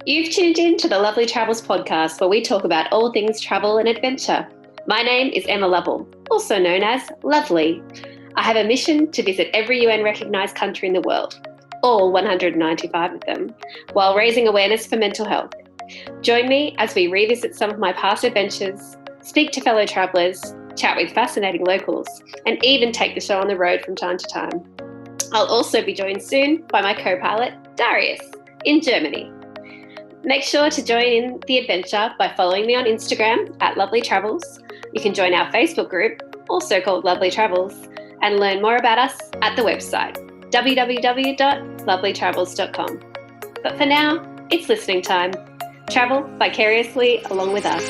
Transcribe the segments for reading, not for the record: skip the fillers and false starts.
You've tuned in to the Lovely Travels podcast, where we talk about all things travel and adventure. My name is Emma Lovell, also known as Lovely. I have a mission to visit every UN recognised country in the world, all 195 of them, while raising awareness for mental health. Join me as we revisit some of my past adventures, speak to fellow travellers, chat with fascinating locals, and even take the show on the road from time to time. I'll also be joined soon by my co-pilot, Darius, in Germany. Make sure to join in the adventure by following me on Instagram at Lovely Travels. You can join our Facebook group, also called Lovely Travels, and learn more about us at the website, www.lovelytravels.com. But for now, it's listening time. Travel vicariously along with us.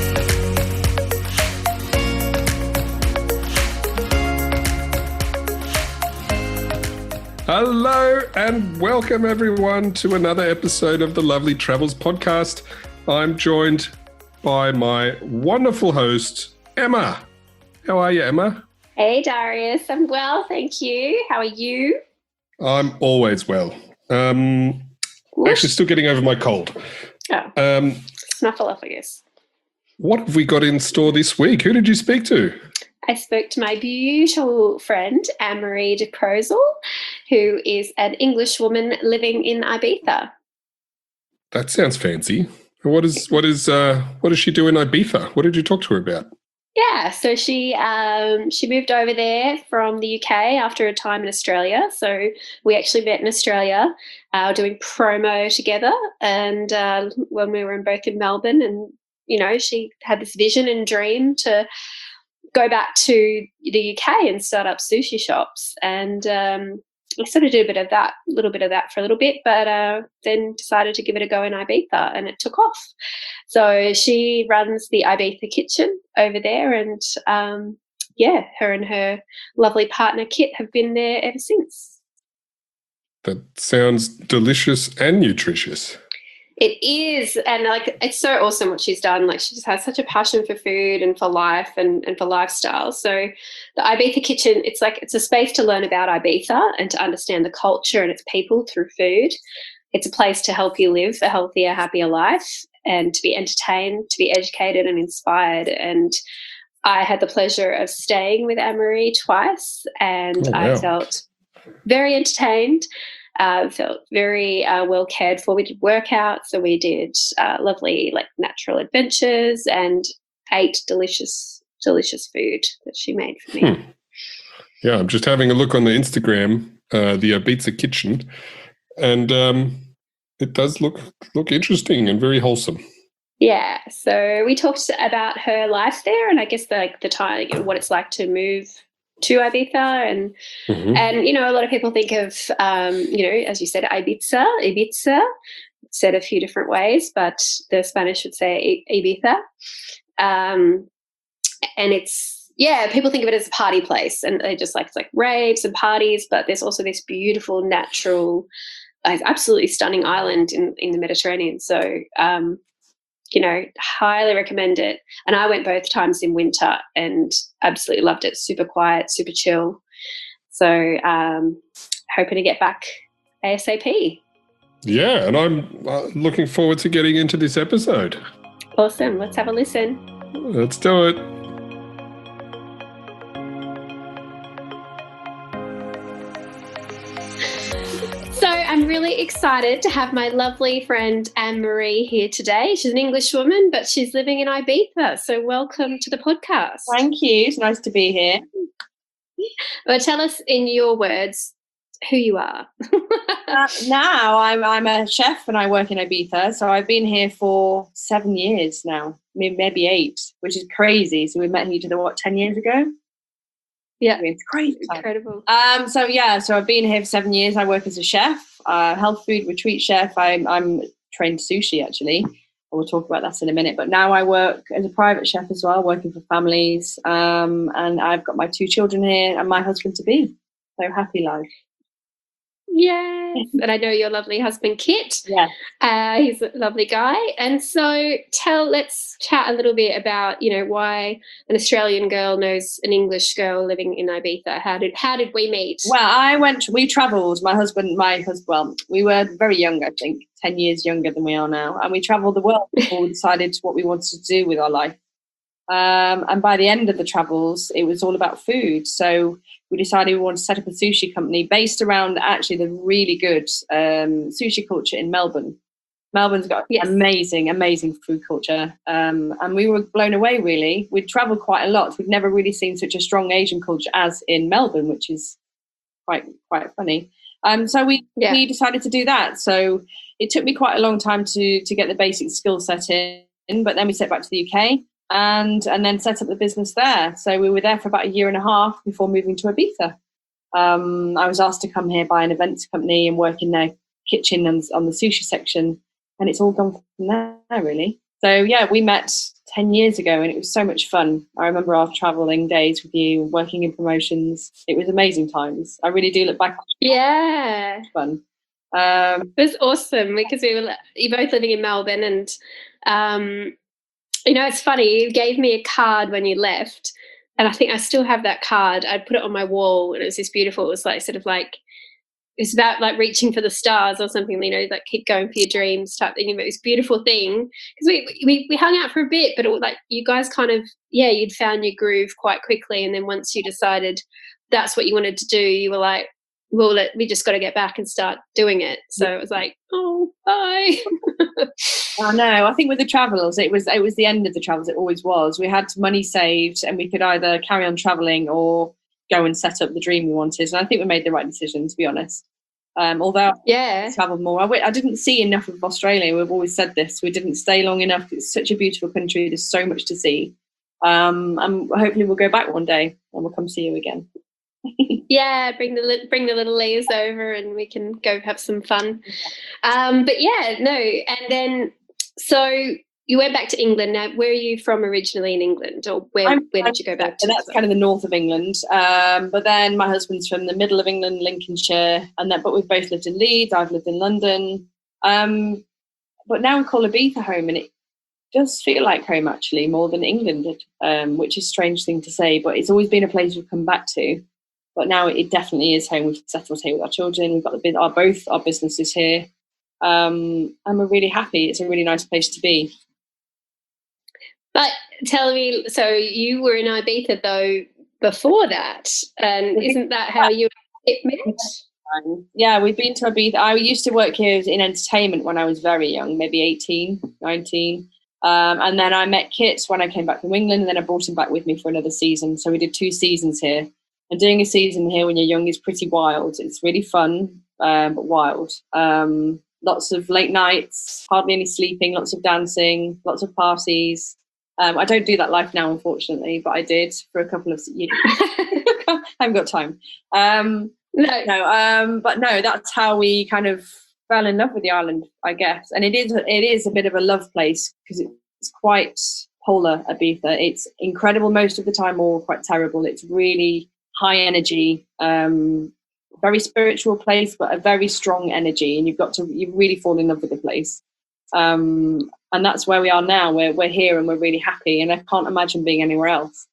Hello and welcome everyone to another episode of the Lovely Travels podcast. I'm joined by my wonderful host, Emma. How are you, Emma? Hey, Darius. I'm well, thank you. How are you? I'm always well. Actually still getting over my cold. Snuffleupagus. What have we got in store this week? Who did you speak to? I spoke to my beautiful friend, Anne-Marie de Crozel, who is an English woman living in Ibiza. That sounds fancy. What does she do in Ibiza? What did you talk to her about? Yeah, so she moved over there from the UK after a time in Australia. So we actually met in Australia, doing promo together, and when we were both in Melbourne, and she had this vision and dream to go back to the UK and start up sushi shops. And I sort of did a little bit of that for a little bit, but then decided to give it a go in Ibiza, and it took off. So she runs the Ibiza kitchen over there, and her and her lovely partner Kit have been there ever since. That sounds delicious and nutritious. It is, and it's so awesome what she's done. She just has such a passion for food and for life and for lifestyle. So the Ibiza kitchen, it's a space to learn about Ibiza and to understand the culture and its people through food. It's a place to help you live a healthier, happier life and to be entertained, to be educated and inspired. And I had the pleasure of staying with Anne-Marie twice, and I felt very entertained. Felt very well cared for. We did workouts, so we did lovely natural adventures and ate delicious food that she made for me. Yeah, I'm just having a look on the Instagram, the Ibiza kitchen, and it does look interesting and very wholesome. Yeah, so we talked about her life there, and I guess the time, what it's like to move to Ibiza, and a lot of people think of as you said, Ibiza, said a few different ways, but the Spanish would say Ibiza, and it's people think of it as a party place, and they just it's raves and parties, but there's also this beautiful natural, absolutely stunning island in the Mediterranean. So highly recommend it. And I went both times in winter and absolutely loved it. Super quiet, super chill. So hoping to get back ASAP. Yeah, and I'm looking forward to getting into this episode. Awesome. Let's have a listen. Let's do it. So I'm really excited to have my lovely friend Anne-Marie here today. She's an English woman, but she's living in Ibiza. So welcome to the podcast. Thank you. It's nice to be here. Well, tell us in your words who you are. Now I'm a chef and I work in Ibiza. So I've been here for 7 years now, maybe 8, which is crazy. So we met each other, 10 years ago? Yeah, it's crazy. Incredible. So I've been here for 7 years. I work as a chef, health food retreat chef. I'm trained sushi actually. We'll talk about that in a minute. But now I work as a private chef as well, working for families. And I've got my 2 children here and my husband to be. So happy life. Yes, and I know your lovely husband Kit. Yeah. He's a lovely guy. And so let's chat a little bit about, why an Australian girl knows an English girl living in Ibiza. How did we meet? Well, we travelled, well, we were very young, I think, 10 years younger than we are now. And we travelled the world before we decided what we wanted to do with our life. And by the end of the travels, it was all about food. So we decided we wanted to set up a sushi company based around actually the really good sushi culture in Melbourne. Melbourne's got amazing, amazing food culture. And we were blown away, really. We'd travelled quite a lot. We'd never really seen such a strong Asian culture as in Melbourne, which is quite funny. So we decided to do that. So it took me quite a long time to get the basic skill set in, but then we set back to the UK. And then set up the business there. So we were there for about a year and a half before moving to Ibiza. I was asked to come here by an events company and work in their kitchen and on the sushi section, and it's all gone from there, really. So yeah, we met 10 years ago, and it was so much fun. I remember our traveling days with you, working in promotions. It was amazing times. I really do look back. Yeah, it was fun. It was awesome because you're both living in Melbourne, and it's funny, you gave me a card when you left, and I think I still have that card. I put it on my wall, and it was just beautiful. It was like sort of like, it's about like reaching for the stars or something, like keep going for your dreams type thing. It was a beautiful thing because we hung out for a bit, but it was like you guys kind of, you'd found your groove quite quickly. And then once you decided that's what you wanted to do, you were like, well, we just got to get back and start doing it. So it was like, oh, bye. I know. I think with the travels, it was the end of the travels. It always was. We had money saved, and we could either carry on traveling or go and set up the dream we wanted. And I think we made the right decision, to be honest. Although I travelled more, I didn't see enough of Australia. We've always said this. We didn't stay long enough. It's such a beautiful country. There's so much to see. And hopefully we'll go back one day and we'll come see you again. Yeah, bring the little Leahs over and we can go have some fun. But yeah, no, and then so you went back to England. Now, where are you from originally in England, or where did you go back to? That's kind of the north of England. But then my husband's from the middle of England, Lincolnshire, but we've both lived in Leeds. I've lived in London. But now we call Ibiza home, and it does feel like home actually more than England did, which is a strange thing to say. But it's always been a place we've come back to. But now it definitely is home. We've settled here with our children. We've got both our businesses here, and we're really happy. It's a really nice place to be. But tell me, so you were in Ibiza though before that, and isn't that how you met? Yeah, we've been to Ibiza. I used to work here in entertainment when I was very young, maybe 18, 19. And then I met Kit when I came back from England, and then I brought him back with me for another season. So we did 2 seasons here. And doing a season here when you're young is pretty wild. It's really fun, but wild. Lots of late nights, hardly any sleeping, lots of dancing, lots of parties. I don't do that life now, unfortunately, but I did for a couple of years. I haven't got time. But no, that's how we kind of fell in love with the island, I guess. And it is a bit of a love place because it's quite polar, Ibiza. It's incredible most of the time, or quite terrible. It's really high energy, very spiritual place, but a very strong energy, and you really fall in love with the place. And that's where we are now. We're here and we're really happy, and I can't imagine being anywhere else.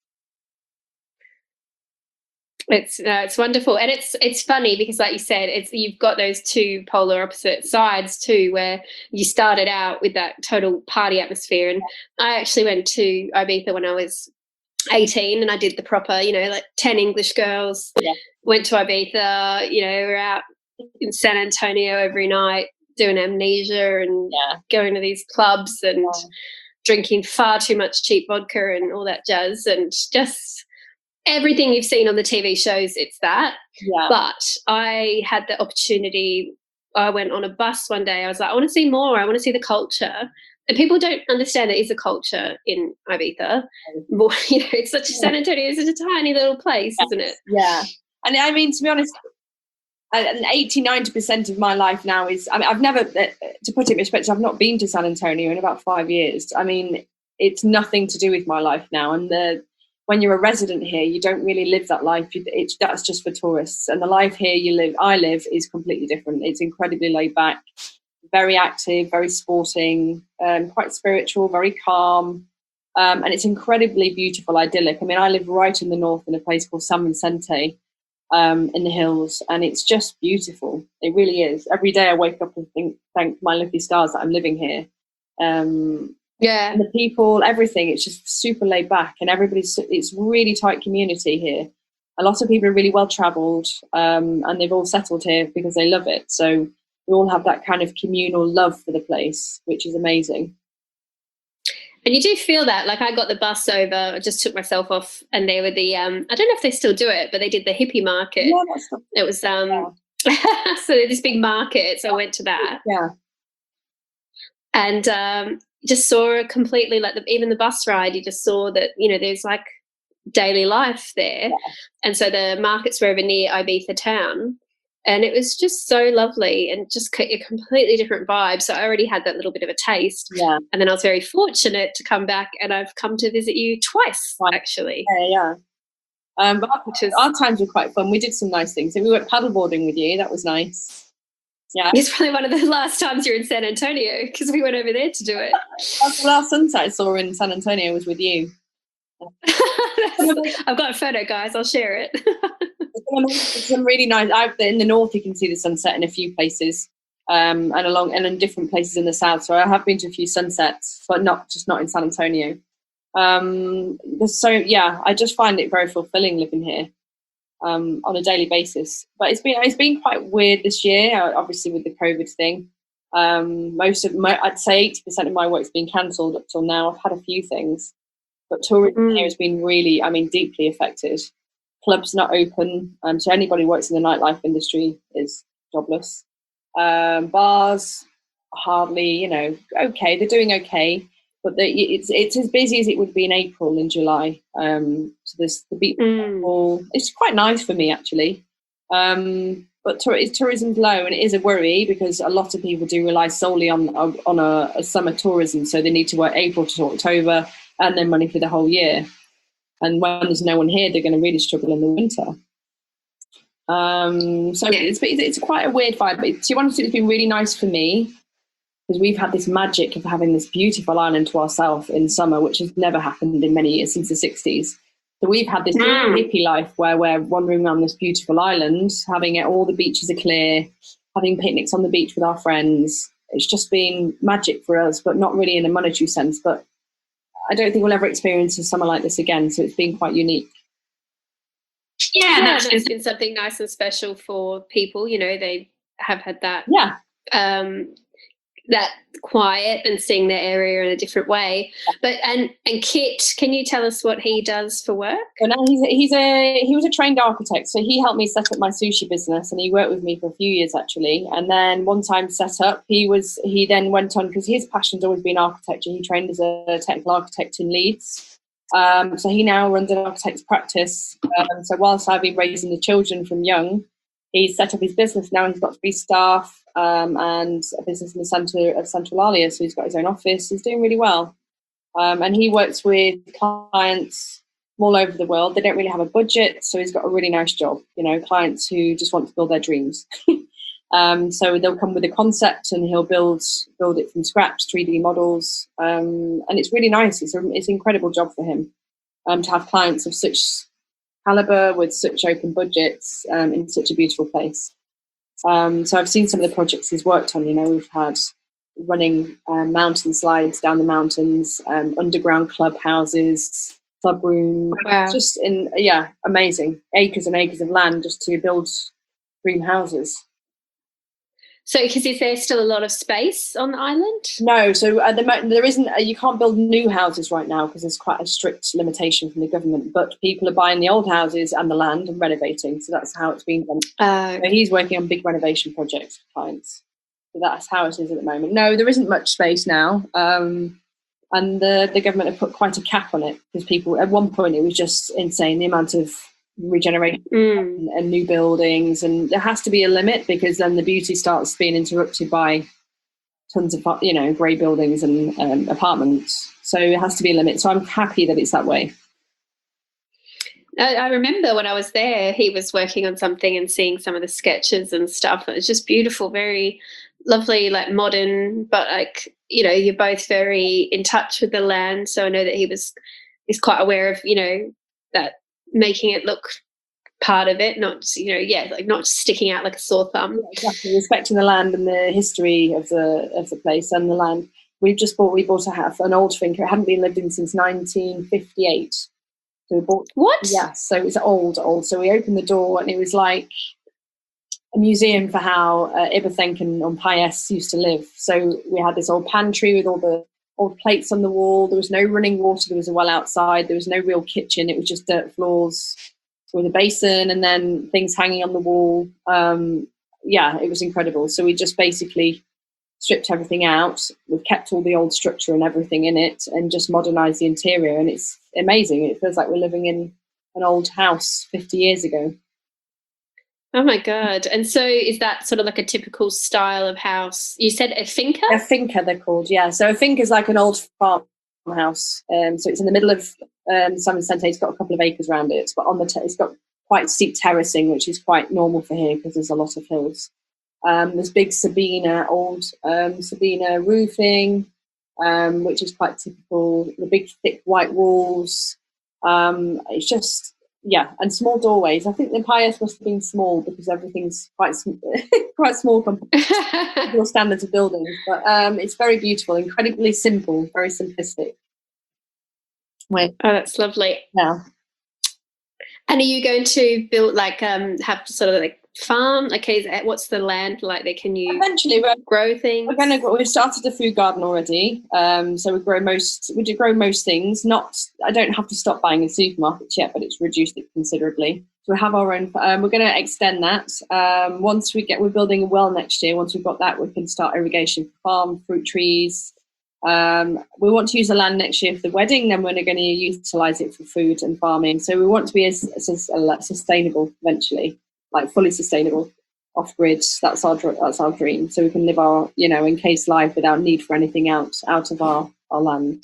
It's wonderful, and it's funny because, like you said, you've got those two polar opposite sides too, where you started out with that total party atmosphere. And I actually went to Ibiza when I was 18, and I did the proper, like 10 English girls. Yeah. Went to Ibiza, we're out in San Antonio every night doing amnesia and going to these clubs and drinking far too much cheap vodka and all that jazz, and just everything you've seen on the TV shows. It's that. Yeah. But I had the opportunity. I went on a bus one day. I was like, I want to see more. I want to see the culture. And people don't understand there is a culture in Ibiza. It's such a San Antonio is such a tiny little place, isn't it? Yeah. And I mean, to be honest, 80-90% of my life now is, I've never, to put it in perspective, I've not been to San Antonio in about 5 years. I mean, it's nothing to do with my life now. And when you're a resident here, you don't really live that life. That's just for tourists. And the life here I live is completely different. It's incredibly laid back, very active, very sporting, quite spiritual, very calm. And it's incredibly beautiful, idyllic. I mean, I live right in the north in a place called San Vicente in the hills, and it's just beautiful. It really is. Every day I wake up and thank my lucky stars that I'm living here. And the people, everything, it's just super laid back, and it's really tight community here. A lot of people are really well travelled, and they've all settled here because they love it. So we all have that kind of communal love for the place, which is amazing. And you do feel that, like I got the bus over, I just took myself off, and they were I don't know if they still do it, but they did the hippie market. Yeah, that's it was so this big market, so I went to that. Yeah. And just saw a completely, like even the bus ride, you just saw that, there's like daily life there. Yeah. And so the markets were over near Ibiza town. And it was just so lovely and just a completely different vibe. So I already had that little bit of a taste. Yeah. And then I was very fortunate to come back, and I've come to visit you twice, actually. Yeah. But our times were quite fun. We did some nice things. And we went paddleboarding with you. That was nice. Yeah. It's probably one of the last times you're in San Antonio, because we went over there to do it. The last sunset I saw in San Antonio was with you. I've got a photo, guys. I'll share it. It's some really nice. In the north, you can see the sunset in a few places, and in different places in the south. So I have been to a few sunsets, but not in San Antonio. So yeah, I just find it very fulfilling living here on a daily basis. But it's been quite weird this year, obviously with the COVID thing. I'd say 80% of my work's been cancelled up till now. I've had a few things, but tourism here has been really, deeply affected. Clubs not open, so anybody who works in the nightlife industry is jobless. Bars hardly, okay, they're doing okay, but it's as busy as it would be in April and July. So there's the beach ball. It's quite nice for me actually, but tourism's low, and it is a worry because a lot of people do rely solely on a summer tourism, so they need to work April to October and then money for the whole year. And when there's no one here, they're going to really struggle in the winter. So it's quite a weird vibe. But to be honest, it's been really nice for me because we've had this magic of having this beautiful island to ourselves in summer, which has never happened in many years, since the 60s. So we've had this hippie life where we're wandering around this beautiful island, having it, all the beaches are clear, having picnics on the beach with our friends. It's just been magic for us, but not really in a monetary sense. But I don't think we'll ever experience a summer like this again, so it's been quite unique. Yeah, that's been something nice and special for people. They have had that. Yeah. That quiet and seeing their area in a different way. But and Kit, can you tell us what he does for work? Well, he was a trained architect, so he helped me set up my sushi business, and he worked with me for a few years actually. And then one time set up, he then went on, because his passion's always been architecture. He trained as a technical architect in Leeds. So he now runs an architect's practice. So whilst I've been raising the children from young, he's set up his business now. He's got 3 staff and a business in the centre of Central Alia. So he's got his own office. He's doing really well. And he works with clients all over the world. They don't really have a budget, so he's got a really nice job. Clients who just want to build their dreams. So they'll come with a concept, and he'll build it from scratch, 3D models, and it's really nice. It's an incredible job for him to have clients of such caliber with such open budgets in such a beautiful place. So I've seen some of the projects he's worked on. We've had running mountain slides down the mountains, underground clubhouses, club room. Wow. Just amazing. Acres and acres of land just to build dream houses. So, because is there still a lot of space on the island? No, so at the moment there isn't. You can't build new houses right now because there's quite a strict limitation from the government. But people are buying the old houses and the land and renovating. So that's how it's been done. So he's working on big renovation projects for clients. So that's how it is at the moment. No, there isn't much space now, and the government have put quite a cap on it because people, at one point, it was just insane the amount of regeneration and new buildings, and there has to be a limit because then the beauty starts being interrupted by tons of grey buildings and apartments. So it has to be a limit. So I'm happy that it's that way. I remember when I was there, he was working on something and seeing some of the sketches and stuff. It was just beautiful, very lovely, like modern, but like, you're both very in touch with the land. So I know that he's quite aware of, that making it look part of it, not just, like not just sticking out like a sore thumb. Yeah, exactly, respecting the land and the history of the place and the land. We bought a house, an old finca. It hadn't been lived in since 1958. So we bought. What? Yeah, so it was old. So we opened the door and it was like a museum for how Iberthenken on Pies used to live. So we had this old pantry with all the old plates on the wall. There was no running water. There was a well outside. There was no real kitchen. It was just dirt floors with a basin and then things hanging on the wall. It was incredible. So we just basically stripped everything out. We've kept all the old structure and everything in it and just modernized the interior. And it's amazing. It feels like we're living in an old house 50 years ago. Oh my God. And so is that sort of like a typical style of house? You said a finca? A finca, they're called, yeah. So a finca is like an old farmhouse. So it's in the middle of San Vicente. It's got a couple of acres around it, but it's got quite steep terracing, which is quite normal for here because there's a lot of hills. There's big old Sabina roofing, which is quite typical. The big thick white walls. It's just, and small doorways. I think the Pies must have been small because everything's quite quite small compared to your standards of buildings. But it's very beautiful, incredibly simple, very simplistic. Oh, that's lovely. Yeah. And are you going to build have sort of like farm? Okay, what's the land like there? Can you eventually grow things? We've started a food garden already. So we do grow most things. I don't have to stop buying in supermarkets yet, but it's reduced it considerably. So we have our own. We're going to extend that. We're building a well next year. Once we've got that, we can start irrigation for farm, fruit trees. We want to use the land next year for the wedding, then we're going to utilize it for food and farming. So we want to be as sustainable eventually, like fully sustainable, off grid. That's our dream. So we can live our encased life without need for anything out of our land.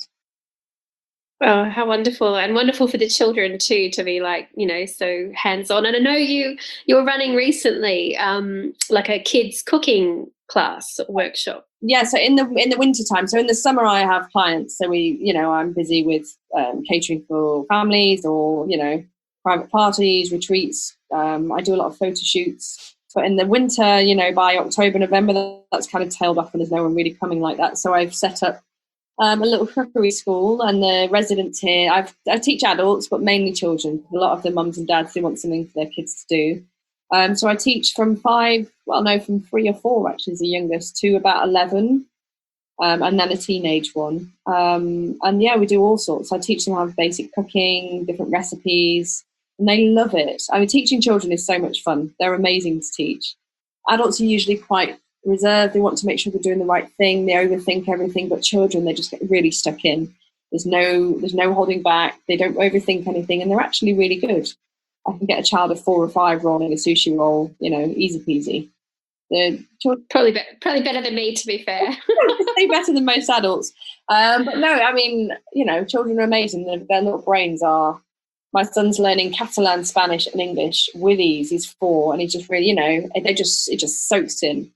Oh, how wonderful, and wonderful for the children too to be so hands-on. And I know you were running recently like a kids cooking class workshop. Yeah, so in the winter time. So in the summer I have clients. So I'm busy with catering for families or private parties, retreats. I do a lot of photo shoots. But in the winter, by October, November, that's kind of tailed off and there's no one really coming like that. So I've set up a little cookery school, and the residents here, I teach adults, but mainly children. A lot of the mums and dads, they want something for their kids to do. So I teach from 3 or 4 actually is the youngest, to about 11, and then a teenage one. We do all sorts. I teach them how basic cooking, different recipes, and they love it. I mean, teaching children is so much fun. They're amazing to teach. Adults are usually quite reserved. They want to make sure they're doing the right thing. They overthink everything, but children, they just get really stuck in. There's no holding back. They don't overthink anything, and they're actually really good. I can get a child of 4 or 5 rolling a sushi roll, easy peasy. Probably better than me, to be fair. They're better than most adults. But no, I mean, children are amazing. Their little brains are. My son's learning Catalan, Spanish, and English with ease. He's 4, and he's just really, it just soaks in.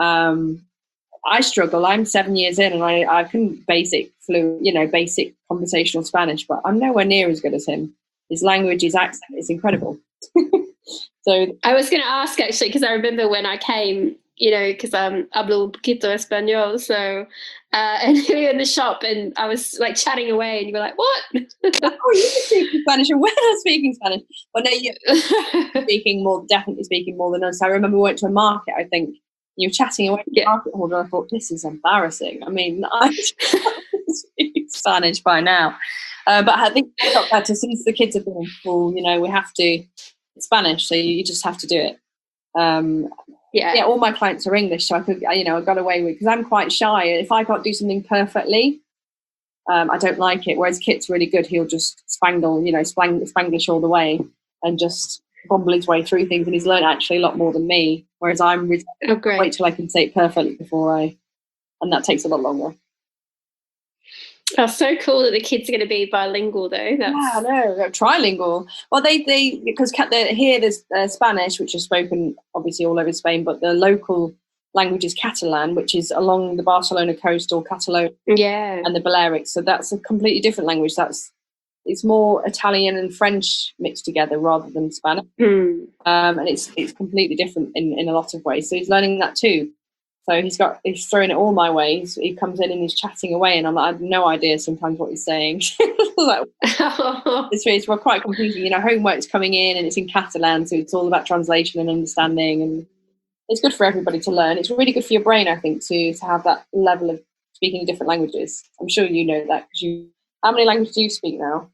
I struggle. I'm 7 years in, and I can basic conversational Spanish, but I'm nowhere near as good as him. His language, his accent is incredible. So I was going to ask actually, because I remember when I came, because I'm hablo un poquito español, so and we were in the shop and I was like chatting away, and you were like, "What?" Oh, you can speak Spanish, and we're not speaking Spanish. But no, you're definitely speaking more than us. I remember we went to a market. I think you were chatting away with the market holder. I thought, this is embarrassing. I mean, I speak Spanish by now. But I think it got better since the kids have been in school. We have to Spanish, so you just have to do it. All my clients are English, so I got away with, because I'm quite shy. If I can't do something perfectly, I don't like it. Whereas Kit's really good; he'll just Spanglish all the way and just bumble his way through things, and he's learned actually a lot more than me. Whereas I'm wait till I can say it perfectly and that takes a lot longer. Oh, so cool that the kids are going to be bilingual, though. Yeah, I know, they're trilingual. Well, they because here there's Spanish, which is spoken obviously all over Spain, but the local language is Catalan, which is along the Barcelona coast or Catalonia and the Balearics. So that's a completely different language. It's more Italian and French mixed together rather than Spanish. And it's completely different in a lot of ways. So he's learning that too. So he's throwing it all my way. He comes in and he's chatting away, and I have no idea sometimes what he's saying. It's quite confusing. Homework's coming in and it's in Catalan, so it's all about translation and understanding, and it's good for everybody to learn. It's really good for your brain, I think, to have that level of speaking different languages. I'm sure you know that because how many languages do you speak now?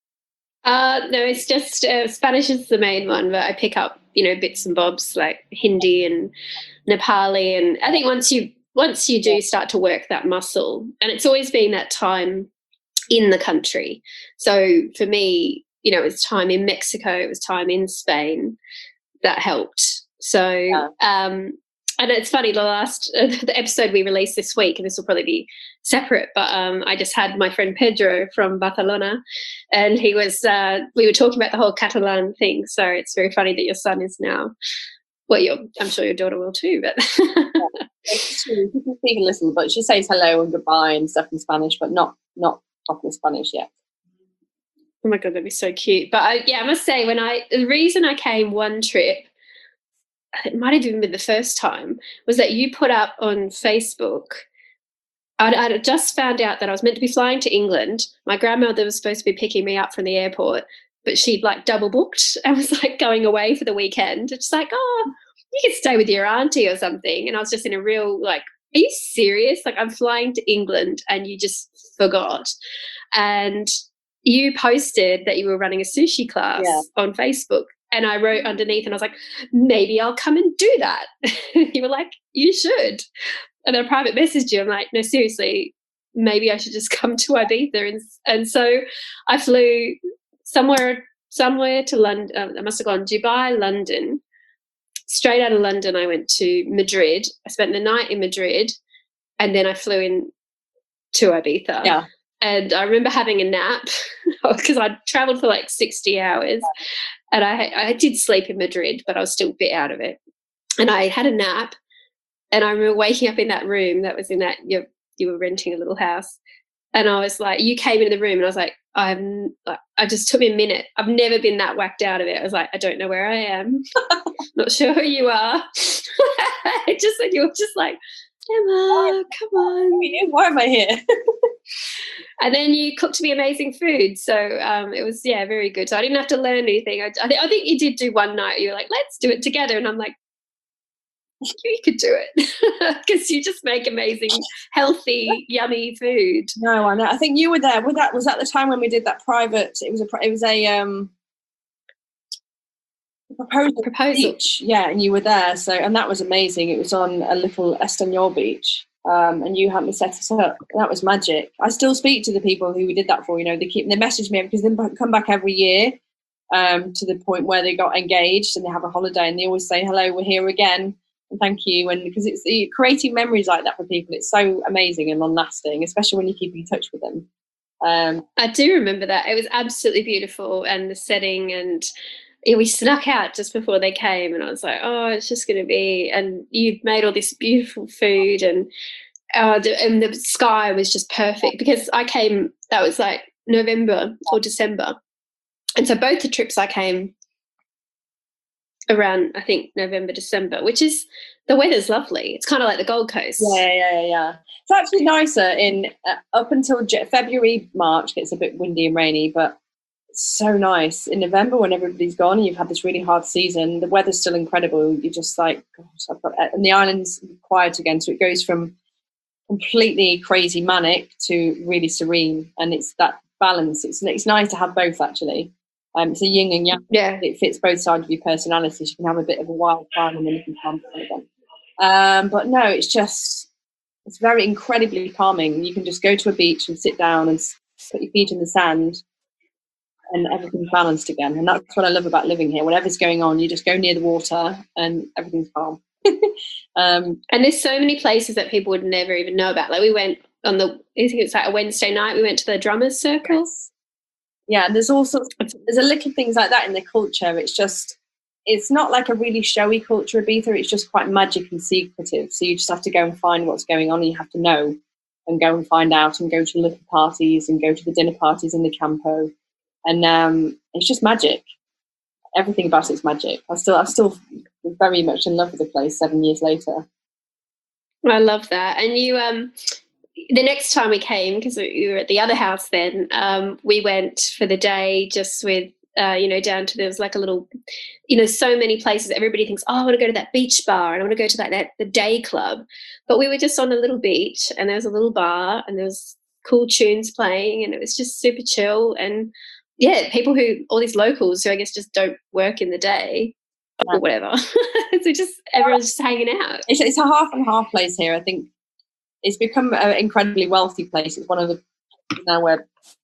No, it's just Spanish is the main one, but I pick up, bits and bobs like Hindi and Nepali. And I think once you do start to work that muscle, and it's always been that time in the country. So for me, it was time in Mexico, it was time in Spain that helped. So, and it's funny, the episode we released this week, and this will probably be separate, but I just had my friend Pedro from Barcelona, and we were talking about the whole Catalan thing. So it's very funny that your son is now, I'm sure your daughter will too, but she can speak a little, but she says hello and goodbye and stuff in Spanish, but not proper Spanish yet. Oh my God, that'd be so cute. But I must say, the reason I came one trip, it might have even been the first time, was that you put up on Facebook. I'd just found out that I was meant to be flying to England. My grandmother was supposed to be picking me up from the airport, but she'd double booked and was going away for the weekend. It's you can stay with your auntie or something. And I was just in a real are you serious? I'm flying to England and you just forgot. And you posted that you were running a sushi class on Facebook. And I wrote underneath and I was like, maybe I'll come and do that. You were like, you should. And then I private messaged you. I'm like, no, seriously, maybe I should just come to Ibiza. And so I flew somewhere to London. I must have gone Dubai, London. Straight out of London, I went to Madrid. I spent the night in Madrid, and then I flew in to Ibiza. Yeah. And I remember having a nap because I'd traveled for 60 hours. And I did sleep in Madrid, but I was still a bit out of it. And I had a nap, and I remember waking up in that room that was in that you were renting a little house. And I was like, you came into the room, and I was like, I just took me a minute. I've never been that whacked out of it. I was like, I don't know where I am. Not sure who you are. You were just like, Emma, come on. Why am I here? And then you cooked me amazing food. So it was, very good. So I didn't have to learn anything. I think you did do one night. You were like, let's do it together. And I'm like, you could do it because you just make amazing, healthy, yummy food. No, I know. I think you were there. Was that the time when we did that private? It was a proposal beach. Yeah, and you were there. So, and that was amazing. It was on a little Estanyol beach. And you helped me set us up. That was magic. I still speak to the people who we did that for. They message me because they come back every year to the point where they got engaged and they have a holiday, and they always say, hello, we're here again, and thank you. And because it's creating memories like that for people, it's so amazing and long lasting, especially when you keep in touch with them. I do remember that. It was absolutely beautiful, and the setting, and we snuck out just before they came, and I was like, oh, it's just going to be, and you've made all this beautiful food, and the sky was just perfect because I came, that was November or December. And so both the trips I came around, I think, November, December, which is, the weather's lovely. It's kind of like the Gold Coast. Yeah. It's actually nicer in up until February, March, gets a bit windy and rainy, but so nice in November when everybody's gone and you've had this really hard season. The weather's still incredible. You're just like, gosh, and the island's quiet again, so it goes from completely crazy manic to really serene, and it's that balance. It's nice to have both, actually. It's a yin and yang. Yeah, it fits both sides of your personality. You can have a bit of a wild time and then you can calm down again. But no, it's very incredibly calming. You can just go to a beach and sit down and put your feet in the sand, and everything's balanced again. And that's what I love about living here. Whatever's going on, you just go near the water and everything's calm. And there's so many places that people would never even know about. We went I think it's like a Wednesday night, we went to the drummers circle. Yeah, there's all sorts. There's a little things like that in the culture. It's not like a really showy culture, Ibiza. It's just quite magic and secretive. So you just have to go and find what's going on, and you have to know and go and find out and go to little parties and go to the dinner parties in the Campo. And it's just magic. Everything about it's magic. I'm still very much in love with the place 7 years later. I love that. And you, the next time we came, because we were at the other house then, we went for the day just with, down to, there was like a little, so many places. Everybody thinks, oh, I want to go to that beach bar and I want to go to the day club. But we were just on a little beach and there was a little bar and there was cool tunes playing and it was just super chill. And yeah, all these locals who I guess just don't work in the day or whatever. So everyone's just hanging out. It's a half and half place here. I think it's become an incredibly wealthy place. It's one of the now where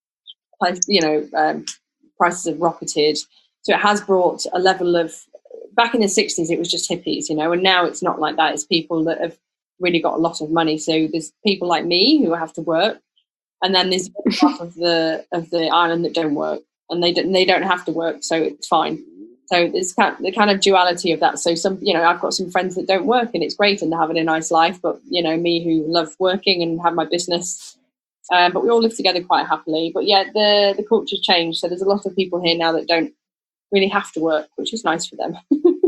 prices have rocketed. So it has brought a level of, back in the 60s it was just hippies, and now it's not like that. It's people that have really got a lot of money. So there's people like me who have to work, and then there's half of the island that don't work, and they don't have to work, so it's fine. So there's the kind of duality of that. So I've got some friends that don't work and it's great and they're having a nice life, but me who love working and have my business, but we all live together quite happily. But yeah, the culture's changed. So there's a lot of people here now that don't really have to work, which is nice for them.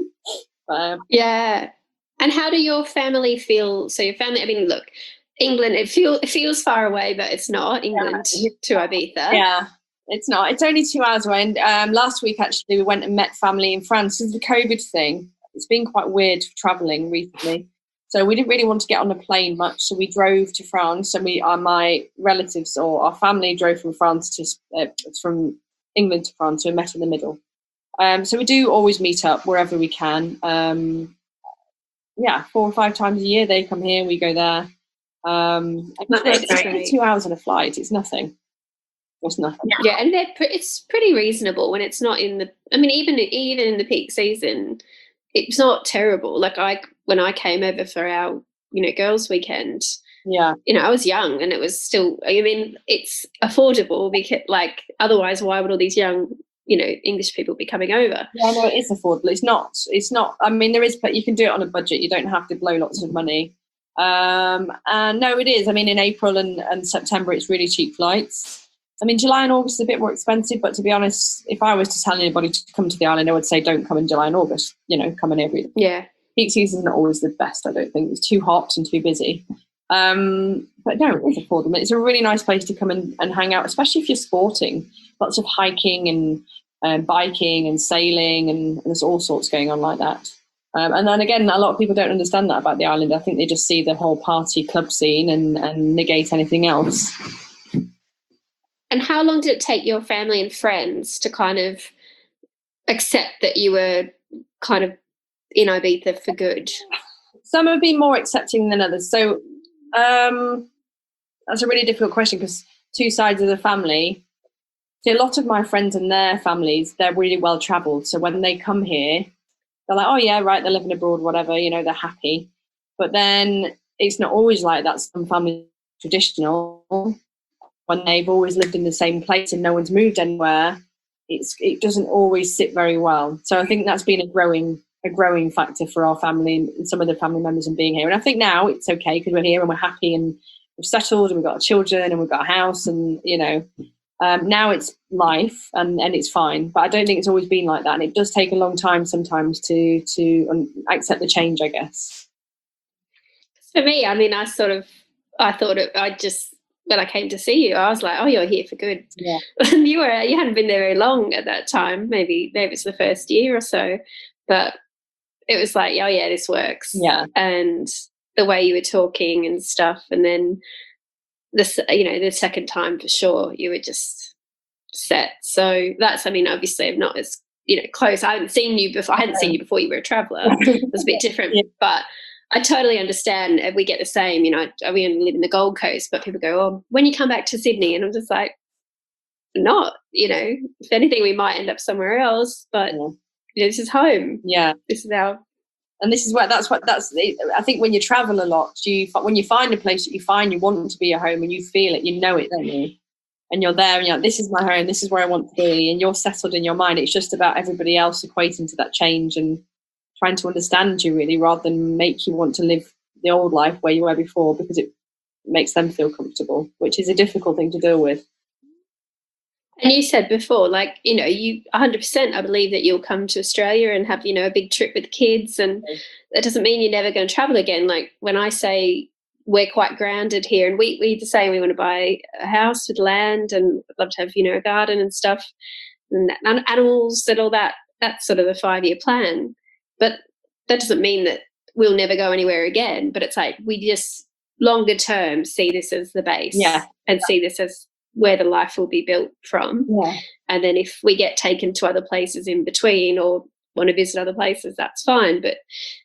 Yeah. And how do your family feel? So your family, I mean, look, England, it feels far away, but it's not England to Ibiza. Yeah, it's not. It's only 2 hours away. And last week, actually, we went and met family in France. Since the COVID thing, it's been quite weird traveling recently. So we didn't really want to get on a plane much. So we drove to France. And my relatives or our family drove from from England to France. So we met in the middle. So we do always meet up wherever we can. 4 or 5 times a year they come here, we go there. It's only 2 hours on a flight. It's nothing. It's nothing. Yeah, and it's pretty reasonable when it's not in the. I mean, even in the peak season, it's not terrible. Like when I came over for our girls' weekend. Yeah, I was young and it was still. I mean, it's affordable because otherwise, why would all these young English people be coming over? Yeah, no, it is affordable. It's not. I mean, there is, but you can do it on a budget. You don't have to blow lots of money. And no, it is. I mean, in April and September, it's really cheap flights. I mean, July and August is a bit more expensive, but to be honest, if I was to tell anybody to come to the island, I would say don't come in July and August. Come in every. Yeah. Peak season is not always the best. I don't think it's too hot and too busy. But no, it is affordable. It's a really nice place to come and hang out, especially if you're sporting. Lots of hiking and biking and sailing, and there's all sorts going on like that. And then again, a lot of people don't understand that about the island. I think they just see the whole party club scene and negate anything else. And how long did it take your family and friends to kind of accept that you were kind of in Ibiza for good? Some have been more accepting than others. So that's a really difficult question because two sides of the family. So a lot of my friends and their families, they're really well travelled. So when they come here, they're like, oh yeah, right, they're living abroad, whatever, they're happy. But then it's not always like that. Some families are traditional. When they've always lived in the same place and no one's moved anywhere, it doesn't always sit very well. So I think that's been a growing factor for our family and some of the family members in being here. And I think now it's okay because we're here and we're happy and we've settled and we've got our children and we've got a house and now it's life and it's fine. But I don't think it's always been like that, and it does take a long time sometimes to accept the change, I guess. For me, I mean, when I came to see you, I was like, oh, you're here for good. Yeah. And you hadn't been there very long at that time. Maybe it's the first year or so, but it was like, oh yeah, this works. Yeah. And the way you were talking and stuff, and then the second time for sure, you were just set. So that's, I mean, obviously I'm not as close. I hadn't seen you before you were a traveller. It was a bit different, yeah. But I totally understand. We get the same. We only live in the Gold Coast, but people go, "Oh, when you come back to Sydney," and I'm just like, "Not, if anything, we might end up somewhere else, but this is home. Yeah, this is our And this is I think when you travel a lot, when you find a place that you find you want to be your home and you feel it, you know it, don't you? And you're there and you're like, this is my home, this is where I want to be, and you're settled in your mind. It's just about everybody else equating to that change and trying to understand you, really, rather than make you want to live the old life where you were before, because it makes them feel comfortable, which is a difficult thing to deal with. And you said before, like, you 100%, I believe that you'll come to Australia and have, a big trip with the kids, and that doesn't mean you're never going to travel again. Like, when I say we're quite grounded here, and we the same, we want to buy a house with land and love to have, a garden and stuff, and animals and all that. That's sort of the 5-year plan. But that doesn't mean that we'll never go anywhere again. But it's like, we just longer term see this as the base, and see this as where the life will be built from. And then if we get taken to other places in between or want to visit other places, that's fine. But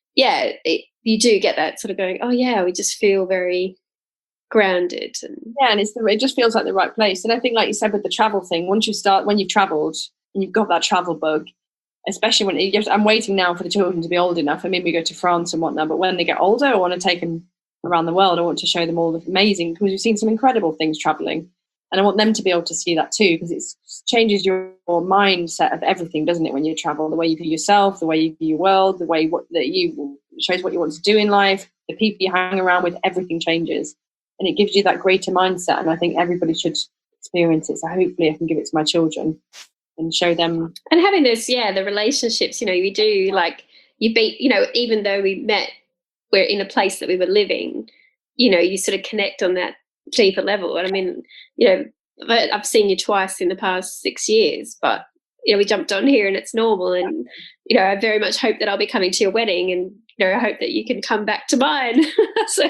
you do get that sort of going, oh yeah, we just feel very grounded. And it just feels like the right place. And I think, like you said with the travel thing, when you've traveled and you've got that travel bug, especially when I'm waiting now for the children to be old enough. I mean, we go to France and whatnot, but when they get older, I want to take them around the world. I want to show them all the amazing, because we've seen some incredible things traveling. And I want them to be able to see that too, because it changes your mindset of everything, doesn't it? When you travel, the way you view yourself, the way you view your world, the way shows what you want to do in life, the people you hang around with, everything changes, and it gives you that greater mindset. And I think everybody should experience it. So hopefully, I can give it to my children and show them. And having those, the relationships. We do, like, even though we're in a place that we were living. You sort of connect on that deeper level. And I mean, I've seen you twice in the past 6 years, but we jumped on here and it's normal. And I very much hope that I'll be coming to your wedding, and I hope that you can come back to mine. So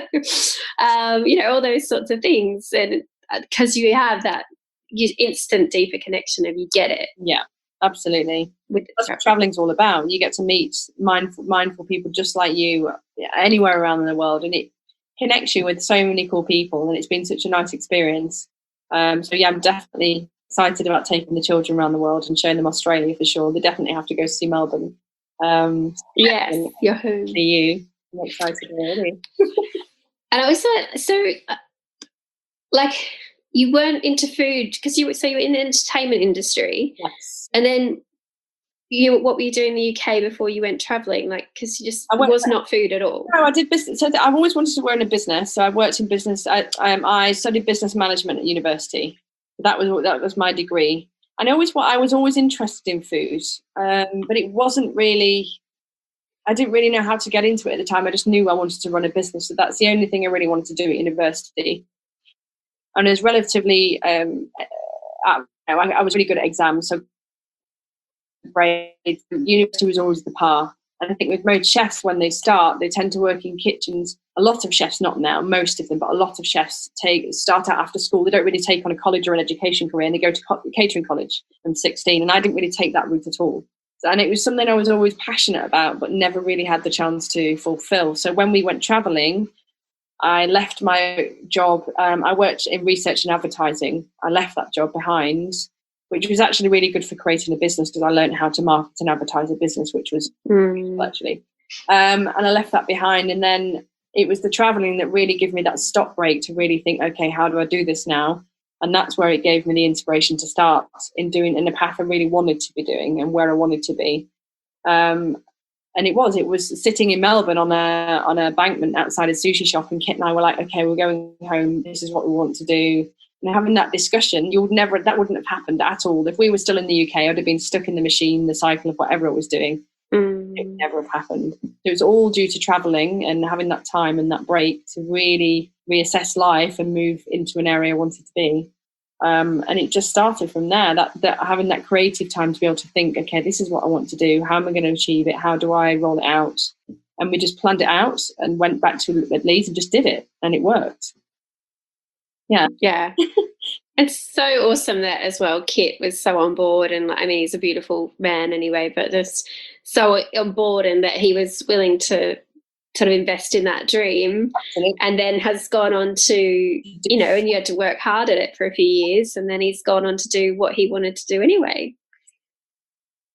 all those sorts of things, and because you have that instant deeper connection and you get it. Absolutely. That's what traveling's all about. You get to meet mindful people just like you anywhere around the world, and it connects you with so many cool people, and it's been such a nice experience. I'm definitely excited about taking the children around the world and showing them Australia for sure. They definitely have to go see Melbourne. Yes, your home. For you. I'm excited already. And I was like, you weren't into food because you were in the entertainment industry. Yes. And then what were you doing in the UK before you went travelling? Like, because was not food at all. No, I did business. So I've always wanted to work in a business. So I worked in business. I studied business management at university. That was my degree. And I was always interested in food, but it wasn't really. I didn't really know how to get into it at the time. I just knew I wanted to run a business. So that's the only thing I really wanted to do at university. And it was relatively. I was really good at exams, so university was always the par. And I think with most chefs, when they start, they tend to work in kitchens. A lot of chefs, not now, most of them, but a lot of chefs start out after school. They don't really take on a college or an education career, and they go to catering college from 16. And I didn't really take that route at all. And it was something I was always passionate about, but never really had the chance to fulfill. So when we went traveling, I left my job. I worked in research and advertising. I left that job behind, which was actually really good for creating a business, because I learned how to market and advertise a business, which was actually. And I left that behind. And then it was the traveling that really gave me that stop break to really think, okay, how do I do this now? And that's where it gave me the inspiration to start in the path I really wanted to be doing and where I wanted to be. And it was sitting in Melbourne on an embankment outside a sushi shop, and Kit and I were like, okay, we're going home. This is what we want to do. And having that discussion, that wouldn't have happened at all. If we were still in the UK, I'd have been stuck in the machine, the cycle of whatever it was doing. It would never have happened. It was all due to traveling and having that time and that break to really reassess life and move into an area I wanted to be. And it just started from there, that having that creative time to be able to think, okay, this is what I want to do. How am I going to achieve it? How do I roll it out? And we just planned it out and went back to Leeds and just did it, and it worked. Yeah. It's so awesome that as well Kit was so on board, and I mean, he's a beautiful man anyway, but just so on board, and that he was willing to sort of invest in that dream. Absolutely. And then has gone on to, and you had to work hard at it for a few years, and then he's gone on to do what he wanted to do anyway.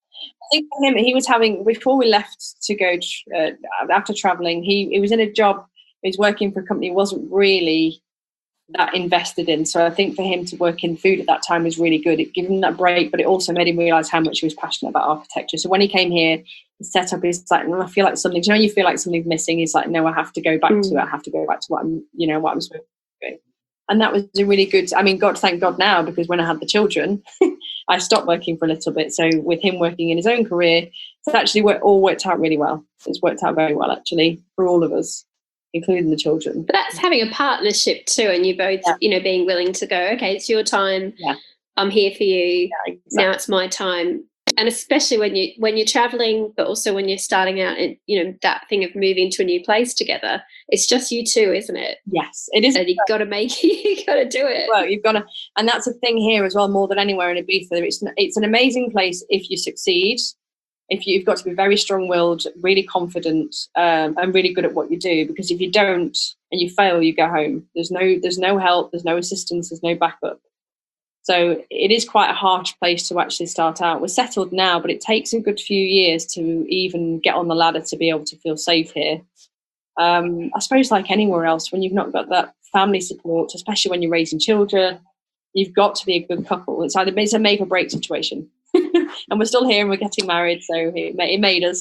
think for him, he was having, before we left to go after traveling, he was in a job, he was working for a company he wasn't really that invested in. So I think for him to work in food at that time was really good. It gave him that break, but it also made him realize how much he was passionate about architecture. So when he came here, the setup is like, I feel like something, you feel like something's missing. He's like, no, I have to go back to it. I have to go back to what I'm supposed to do. And that was a really good, thank God now, because when I had the children, I stopped working for a little bit. So with him working in his own career, it's actually all worked out really well. It's worked out very well, actually, for all of us, including the children. But that's having a partnership too, and you both, being willing to go, okay, it's your time. Yeah. I'm here for you. Yeah, exactly. Now it's my time. And especially when you're traveling, but also when you're starting out, and that thing of moving to a new place together, it's just you two, isn't it? Yes, it is. And you've got to make it. You've got to do it. Well, you've got to, and that's a thing here as well. More than anywhere in Ibiza, it's an amazing place if you succeed. If you've got to be very strong-willed, really confident, and really good at what you do. Because if you don't and you fail, you go home. There's no help. There's no assistance. There's no backup. So it is quite a harsh place to actually start out. We're settled now, but it takes a good few years to even get on the ladder to be able to feel safe here. I suppose like anywhere else, when you've not got that family support, especially when you're raising children, you've got to be a good couple. It's a make or break situation. And we're still here and we're getting married, so it made us.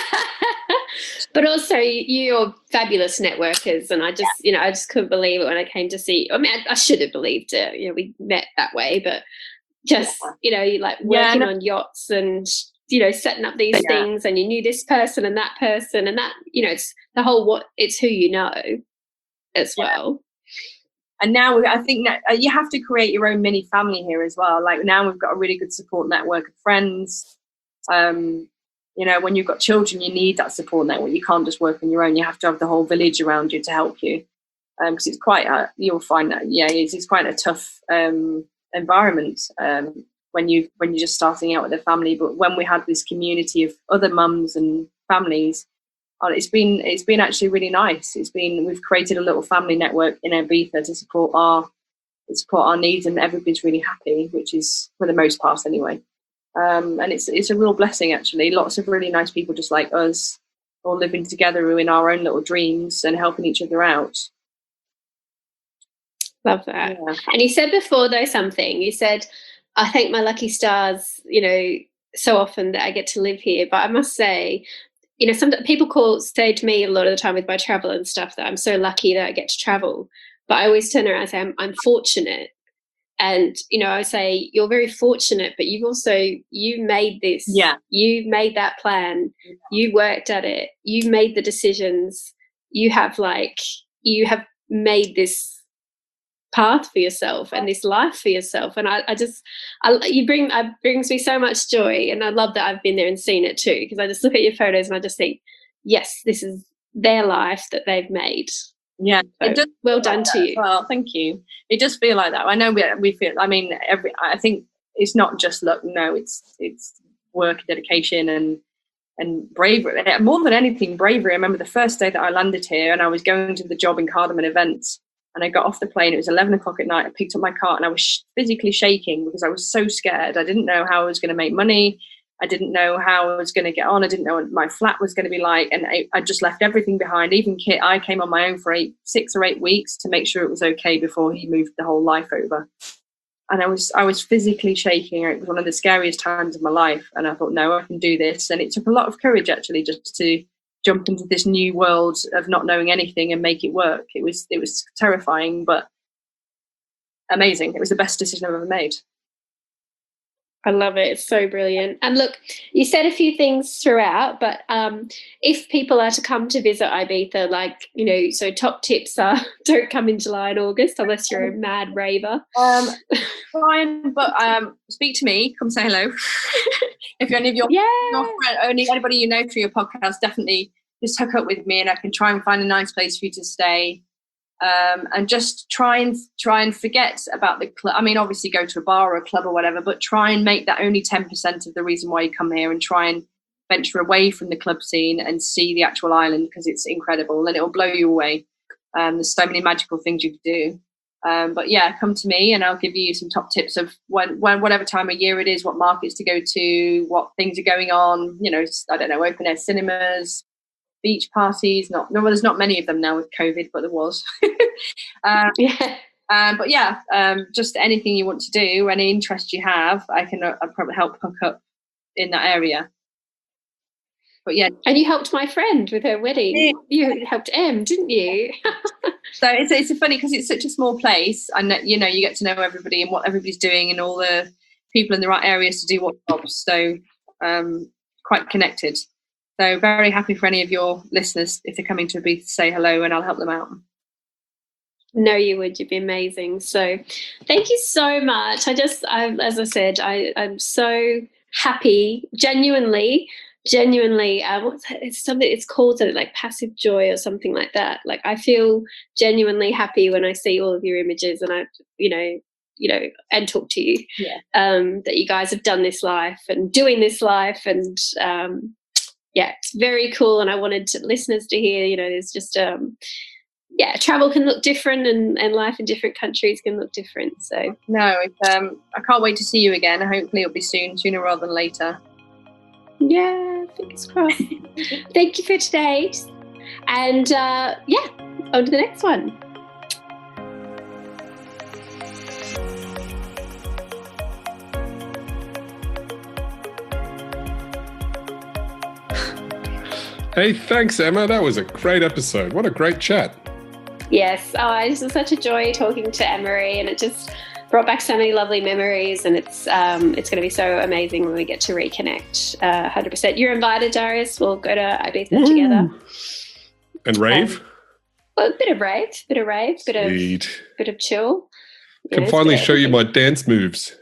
But also you're fabulous networkers, and I just couldn't believe it when I came to see. I mean, I should have believed it. We met that way, but just you like working on yachts and setting up these things, and you knew this person and that, it's the whole it's who you know as well. And now I think that you have to create your own mini family here as well. Like now we've got a really good support network of friends. When you've got children, you need that support network. You can't just work on your own. You have to have the whole village around you to help you. Because it's quite you'll find that it's quite a tough environment when you're just starting out with a family. But when we had this community of other mums and families, it's been actually really nice. We've created a little family network in Ibiza to support our needs, and everybody's really happy, which is for the most part anyway. And it's a real blessing actually. Lots of really nice people just like us, all living together in our own little dreams and helping each other out. Love that. Yeah. And you said before though you said, I thank my lucky stars, so often that I get to live here. But I must say, some people say to me a lot of the time with my travel and stuff that I'm so lucky that I get to travel. But I always turn around and say I'm fortunate. And, I would say you're very fortunate, but you made this. Yeah. You made that plan. Yeah. You worked at it. You made the decisions. You have made this path for yourself and this life for yourself. And it brings me so much joy. And I love that I've been there and seen it too, because I just look at your photos and I just think, yes, this is their life that they've made. Yeah, so, it does. Well done to you. Well, thank you. It does feel like that. I know we feel. I mean, I think it's not just luck. No, it's work, dedication, and bravery. More than anything, bravery. I remember the first day that I landed here, and I was going to the job in Cardamom Events, and I got off the plane. It was 11 o'clock at night. I picked up my cart, and I was physically shaking because I was so scared. I didn't know how I was going to make money. I didn't know how I was going to get on. I didn't know what my flat was going to be like. And I just left everything behind. Even Kit, I came on my own for 6 or 8 weeks to make sure it was okay before he moved the whole life over. And I was physically shaking. It was one of the scariest times of my life. And I thought, no, I can do this. And it took a lot of courage, actually, just to jump into this new world of not knowing anything and make it work. It was terrifying, but amazing. It was the best decision I've ever made. I love it. It's so brilliant. And look, you said a few things throughout, but if people are to come to visit Ibiza, so top tips are don't come in July and August unless you're a mad raver. Fine, but speak to me. Come say hello. If any of your friend, only anybody you know through your podcast, definitely just hook up with me, and I can try and find a nice place for you to stay. And just try and forget about the club. I mean, obviously go to a bar or a club or whatever, but try and make that only 10% of the reason why you come here, and try and venture away from the club scene and see the actual island, because it's incredible and it will blow you away. There's so many magical things you can do. But yeah, come to me and I'll give you some top tips of when whatever time of year it is, what markets to go to, what things are going on. You know, I don't know, open air cinemas, beach parties. There's not many of them now with COVID, but there was. But yeah, just anything you want to do, any interest you have, I'll probably help hook up in that area. But yeah, and you helped my friend with her wedding. Yeah. You helped Em, didn't you? So it's funny because it's such a small place, and you know, you get to know everybody and what everybody's doing, and all the people in the right areas to do what jobs. So quite connected. So very happy for any of your listeners if they're coming to Ibiza to say hello, and I'll help them out. No, you would. You'd be amazing. So thank you so much. As I said, I'm so happy, genuinely. It's called something like passive joy or something like that. Like, I feel genuinely happy when I see all of your images, and I, you know, and talk to you. Yeah. That you guys have done this life and doing this life, and yeah, it's very cool. And I wanted listeners to hear, you know, there's just travel can look different, and life in different countries can look different. So no, I can't wait to see you again. Hopefully it'll be sooner rather than later. Yeah, fingers crossed. Thank you for today, and on to the next one. Hey, thanks, Emma. That was a great episode. What a great chat. Yes. This was such a joy talking to Emery, and it just brought back so many lovely memories, and it's going to be so amazing when we get to reconnect. 100%. You're invited, Darius. We'll go to Ibiza together. And rave? Well, a bit of rave, bit of chill. Can finally show you my dance moves.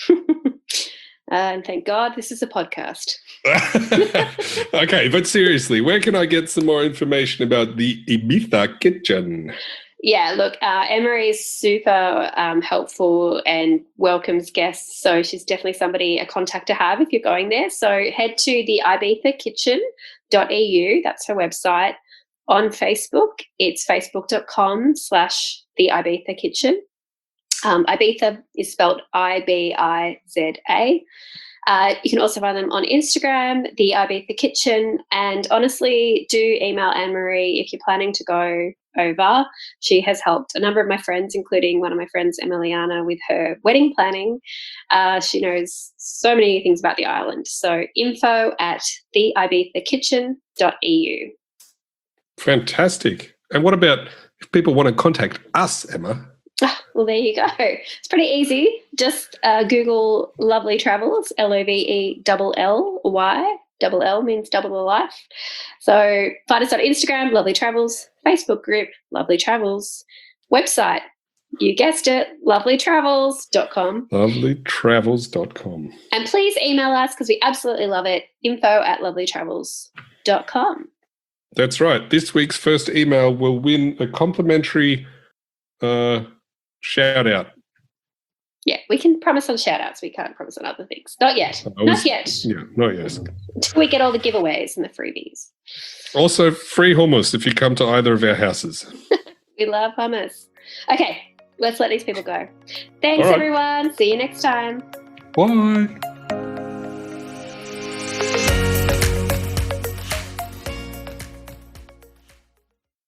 And thank God this is a podcast. Okay, but seriously, where can I get some more information about the Ibiza Kitchen? Yeah, look, Emery is super helpful and welcomes guests. So she's definitely a contact to have if you're going there. So head to the ibizakitchen.eu. That's her website. On Facebook, it's facebook.com/the Ibiza Kitchen. Ibiza is spelled Ibiza. You can also find them on Instagram, the Ibiza Kitchen. And honestly, do email Anne-Marie if you're planning to go over. She has helped a number of my friends, including one of my friends, Emiliana, with her wedding planning. She knows so many things about the island. So info@theibizakitchen.eu. Fantastic. And what about if people want to contact us, Emma? Well, there you go. It's pretty easy. Just Google Lovely Travels, LOVELLY. Double L means double of life. So find us on Instagram, Lovely Travels, Facebook group, Lovely Travels, website, you guessed it, lovelytravels.com. Lovelytravels.com. And please email us because we absolutely love it, info@lovelytravels.com. That's right. This week's first email will win a complimentary shout out. Yeah, we can promise on shout outs. We can't promise on other things. Not yet. Not yet. Yeah, not yet. Until we get all the giveaways and the freebies. Also, free hummus if you come to either of our houses. We love hummus. Okay, let's let these people go. Thanks, everyone. See you next time. Bye.